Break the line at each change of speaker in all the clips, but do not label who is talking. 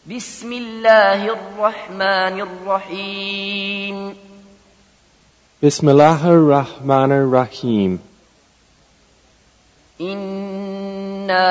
بسم الله الرحمن الرحيم
Bismillahir Rahmanir Rahim.
إنا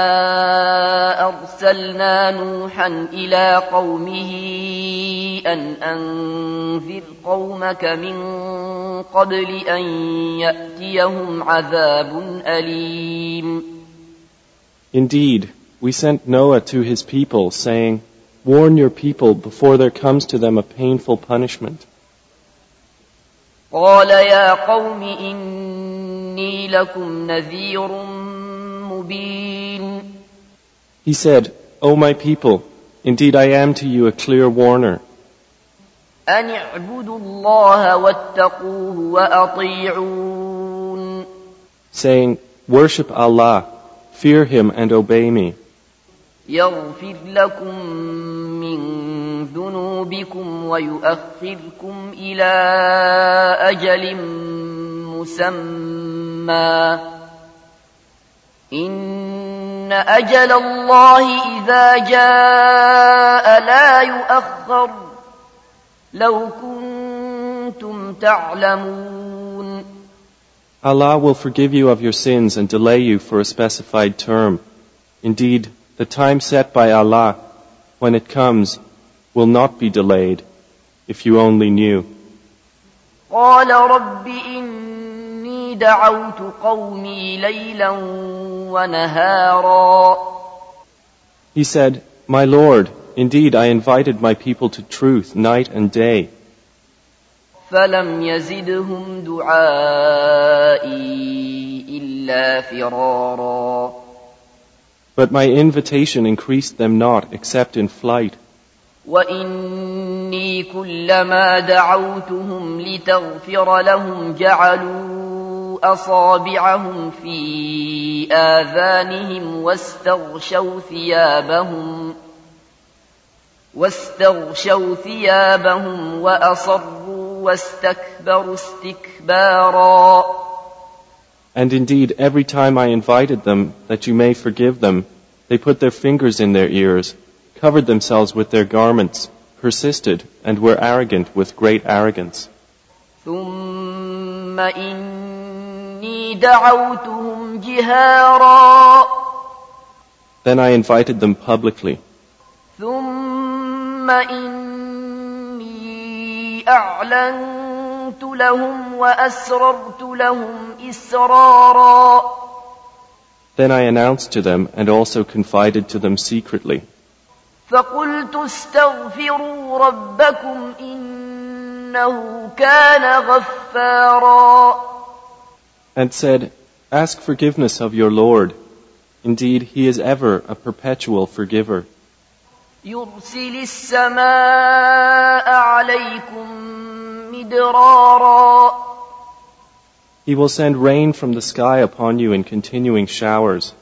أرسلنا نوحا إلى قومه أن أنذر قومك من قبل أن يأتيهم عذاب أليم.
Indeed, we sent Noah to his people, saying, Warn your people before there comes to them a painful punishment.
قال يا قوم إني لكم نذير مبين.
He said, O my people, indeed I am to you a clear warner.
أن اعبدوا الله واتقوه وأطيعون.
Saying, Worship Allah, fear Him and obey me.
يغفر لكم من ذنوبكم ويؤخركم إلى أجل مسمى إن أجل الله إذا جاء لا يؤخر لو كنتم تعلمون.
Allah will forgive you of your sins and delay you for a specified term. Indeed, the time set by Allah, when it comes, will not be delayed, if you only knew.
قال رب إني دعوت قومي ليلا ونهارا.
He said, My Lord, indeed I invited my people to truth night and day.
فلم يزدهم دعائي إلا فرارا.
But my invitation increased them not except in flight.
وإني كلما دعوتهم لتغفر لهم جعلوا أصابعهم في آذانهم واستغشوا ثيابهم وأصروا واستكبروا استكبارا.
And indeed, every time I invited them that you may forgive them, they put their fingers in their ears, covered themselves with their garments, persisted, and were arrogant with great arrogance.
ثم إني دعوتهم جهارا.
Then I invited them publicly.
ثم إني أعلنت لهم وأسررت لهم إسرارا.
Then I announced to them and also confided to them secretly.
فقلت استغفروا ربكم إنه كان غفارا.
And said, Ask forgiveness of your Lord. Indeed, He is ever a perpetual forgiver.
يرسل السماء عليكم مدرارا.
He will send rain from the sky upon you in continuing showers.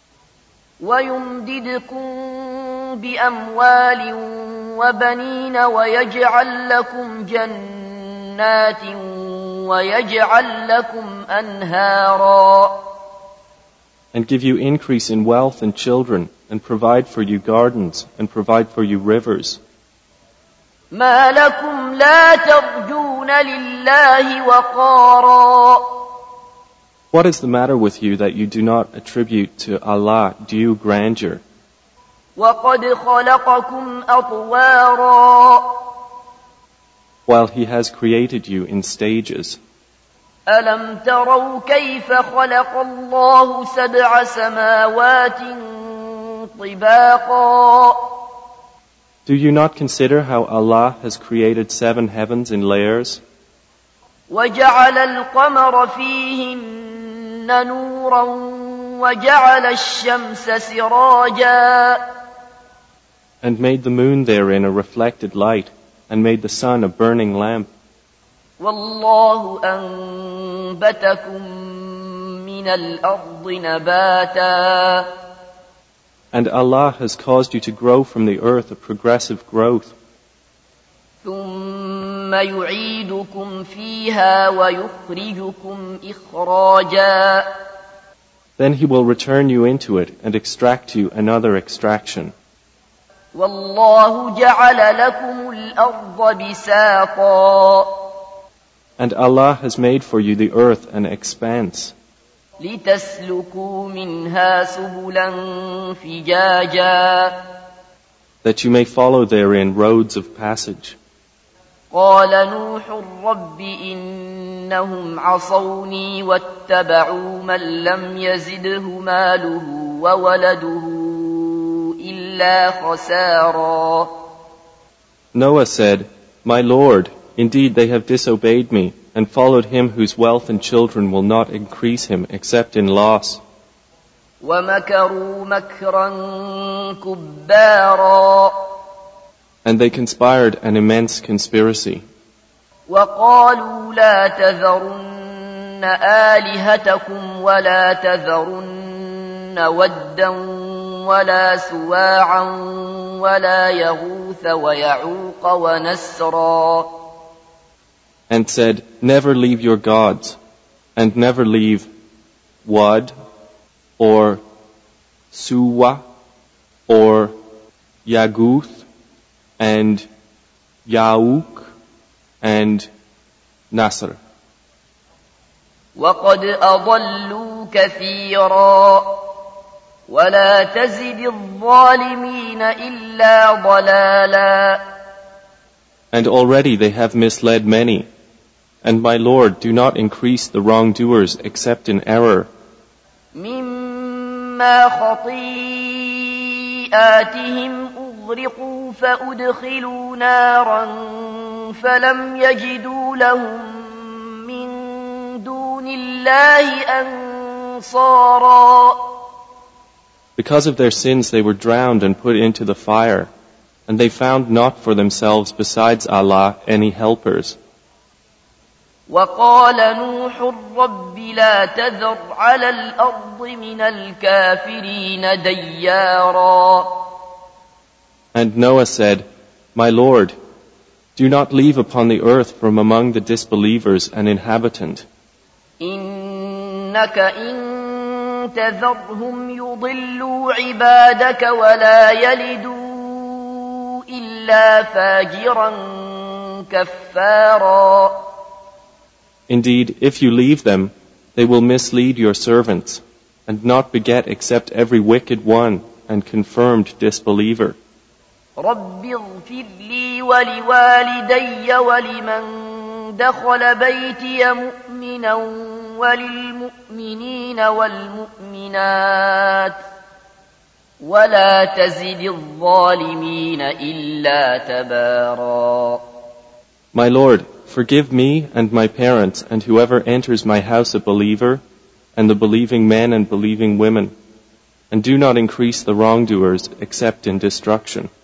ويمددكم بأموال وبنين ويجعل لكم جنات ويجعل لكم أنهارا.
And give you increase in wealth and children, and provide for you gardens, and provide for you rivers.
ما لكم لا ترجون لله وقارا.
What is the matter with you that you do not attribute to Allah due grandeur?
وقد خلقكم أطوارا.
While He has created you in stages.
ألم تروا كيف خلق الله 7 سماوات طباقا.
Do you not consider how Allah has created 7 heavens in layers?
وجعل القمر فيهن نورا وجعل الشمس سراجا.
And made the moon therein a reflected light, and made the sun a burning lamp.
والله أنبتكم من الأرض نباتا.
And Allah has caused you to grow from the earth a progressive growth.
ثم يعيدكم فيها ويخرجكم إخراجا.
Then He will return you into it and extract you another extraction.
والله جعل لكم الأرض بساطا
And Allah has made for you the earth an expanse,
لتسلكوا منها سبلا فجاجا
that you may follow therein roads of passage.
قال نوح رب إنهم عصوني واتبعوا من لم يزده ماله وولده إلا خسارا.
Noah said, My Lord, indeed they have disobeyed me and followed him whose wealth and children will not increase him except in loss.
ومكروا مكرا كبارا
And they conspired an immense conspiracy.
وقالوا لا تذرن آلهتكم ولا تذرن ودا ولا سواعا ولا يغوث ويعوق ونسرا.
And said, Never leave your gods, and never leave Wad, or Suwa, or Yaguth, and Yauk, and Nasr.
وقد أضلوا كثيرا ولا تزد الظالمين إلا ضلالا.
And already they have misled many. And my Lord, do not increase the wrongdoers except in error.
مما خطيئاتهم أغرقوا فأدخلوا نارا فلم يجدوا لهم من دون الله أنصارا.
Because of their sins they were drowned and put into the fire, and they found not for themselves besides Allah any helpers.
وقال نوح رب لا تذر على الأرض من الكافرين ديارا.
And Noah said, My Lord, do not leave upon the earth from among the disbelievers an inhabitant.
إنك إن تذرهم يضلوا عبادك ولا يلدوا إلا فاجرا كفارا.
Indeed, if you leave them, they will mislead your servants, and not beget except every wicked one and confirmed disbeliever.
رب اغفر لي ولوالدي ولمن دخل بيتي مؤمنا وللمؤمنين والمؤمنات ولا تزد الظالمين إلا تبارا.
My Lord, forgive me and my parents and whoever enters my house a believer, and the believing men and believing women, and do not increase the wrongdoers except in destruction.